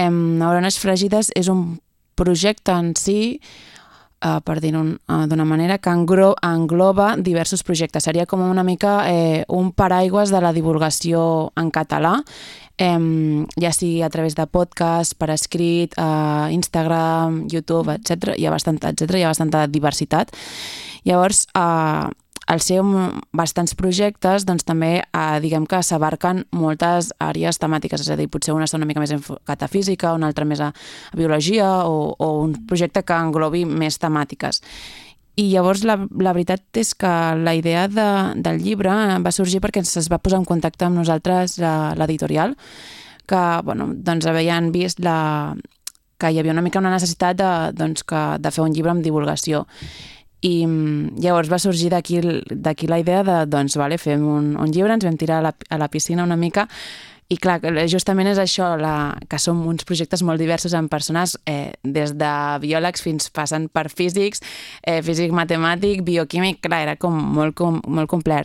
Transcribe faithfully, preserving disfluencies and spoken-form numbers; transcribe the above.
Eh, Neurones Fràgides és un projecte en si, Uh, per dir-ho uh, d'una manera, que engro engloba diversos projectes. Seria com una mica eh, un paraigües de la divulgació en català, eh, ja sigui a través de podcast, per escrit, uh, Instagram, YouTube, etcètera. Hi ha bastanta, etcètera. Hi ha bastanta diversitat. Llavors, uh, al ser bastants projectes, doncs també eh, diguem que s'abarquen moltes àrees temàtiques, és a dir, potser una està una mica més enfocat a física, una altra més a, a biologia o, o un projecte que englobi més temàtiques. I llavors la, la veritat és que la idea de, del llibre va sorgir perquè es va posar en contacte amb nosaltres l'editorial, que bueno, doncs havien vist la, que hi havia una mica una necessitat de, doncs, que, de fer un llibre amb divulgació. I llavors va sorgir d'aquí la idea de, doncs, vale, fem un, un llibre, ens vam tirar a la, a la piscina una mica, i clar, justament és això, la, que som uns projectes molt diversos amb persones eh, des de biòlegs fins passant per físics, eh, físic matemàtic, bioquímic, clar, era com molt, com, molt complet.